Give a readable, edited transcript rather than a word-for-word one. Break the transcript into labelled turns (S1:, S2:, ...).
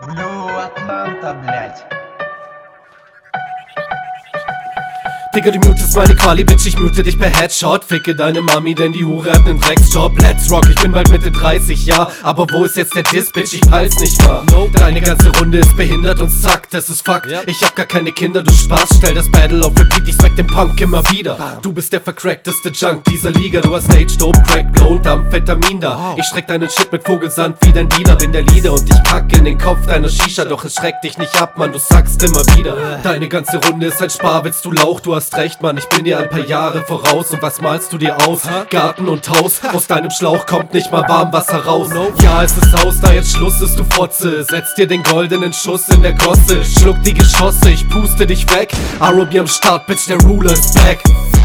S1: Blue Atlanta, блять.
S2: Digga, du mutest meine Quali, Bitch, ich mute dich per Headshot. Ficke deine Mami, denn die Hure hat nen Drecksjob. Let's rock, ich bin bald Mitte 30, ja. Aber wo ist jetzt der Diss, Bitch, ich peil's nicht mal. Deine ganze Runde ist behindert und zack, das ist Fakt. Ich hab gar keine Kinder, du Spaß, stell das Battle auf Repeat, ich swag den Punk immer wieder. Du bist der vercrackteste Junk dieser Liga. Du hast Stage, Dope, Crack, Blow und Amphetamin da. Ich streck deinen Shit mit Vogelsand wie dein Dealer. Bin der Leader und ich kacke in den Kopf deiner Shisha. Doch es schreckt dich nicht ab, Mann, du sagst immer wieder. Deine ganze Runde ist ein Sparwitz, du Lauch, du hast recht, Mann, ich bin dir ein paar Jahre voraus. Und was malst du dir aus? Garten und Haus, aus deinem Schlauch kommt nicht mal Warmwasser raus. Ja, es ist aus, da jetzt Schluss ist, du Fotze. Setz dir den goldenen Schuss in der Gosse. Schluck die Geschosse, ich puste dich weg. ROB am Start, Bitch, der Ruler ist back.